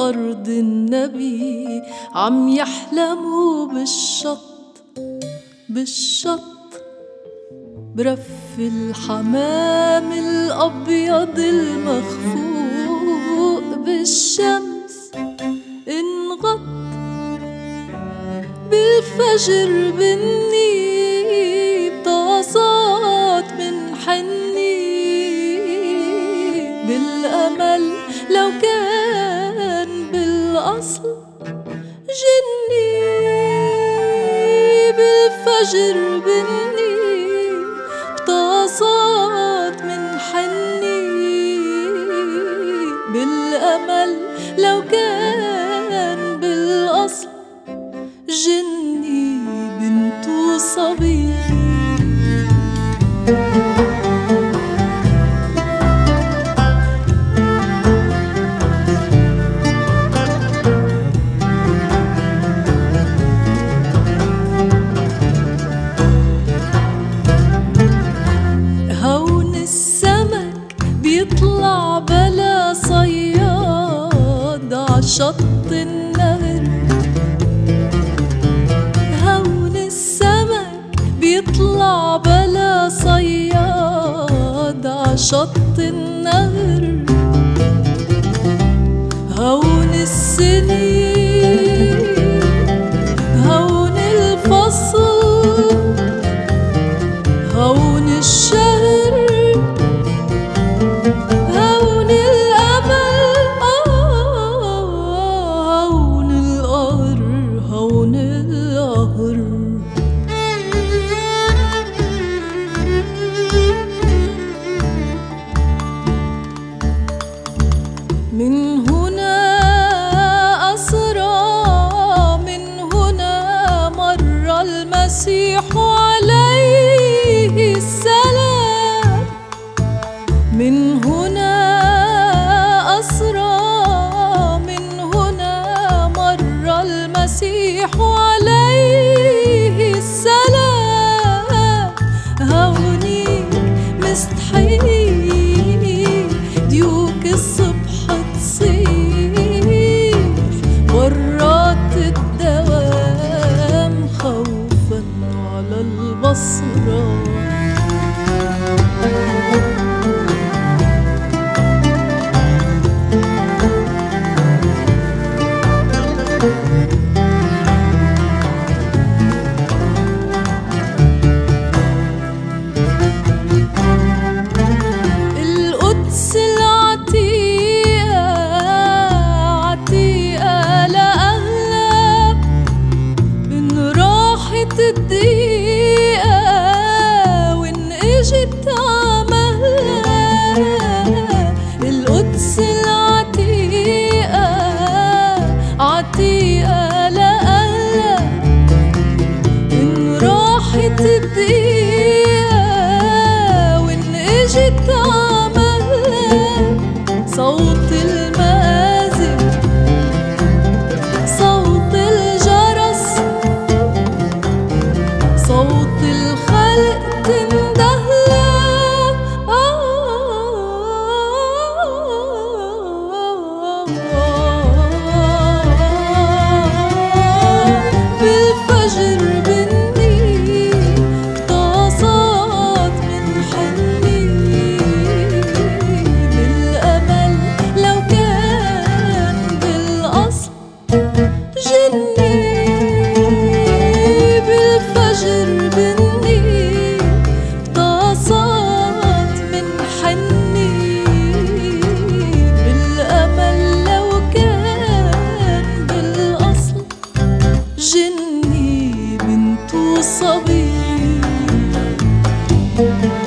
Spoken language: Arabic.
أرض النبي عم يحلموا بالشط برف الحمام الأبيض المخفوق بالشمس انغط بالفجر بالنيب طاسات من حني بالأمل لو كان بالأصل جني بالفجر بالنيب طاسات من حني بالأمل لو كان بالأصل جني بنت صبي. هون السمك بيطلع بلا صياد عشط النهر، هون السمك بيطلع بلا صياد عشط النهر، هون السنين هون الفصل هون الشهر هون الأمل هون القهر هون القهر. من هنا أسرى من هنا مر المسيح عليه السلام، من هنا أسرى من هنا مر المسيح عليه السلام. هونيك مستحيل ديوك الصبح تصيح ورات الدوام خوفا على البصرة. القدس العتيقة عتيقة لأهلها، إن راحت الدقيقة وإن إجت عمهلها. القدس العتيقة عتيقة لأهلها، إن راحت الدقيقة وإن إجت عمهلها. صوت المآذن صوت الجرس صوت الخلق تندهلها. بالفجر بالنيب طاسات من حني بالأمل لو كان بالأصل جني بالفجر بالنيب طاسات من حني بالأمل لو كان بالأصل جني بنت صبي.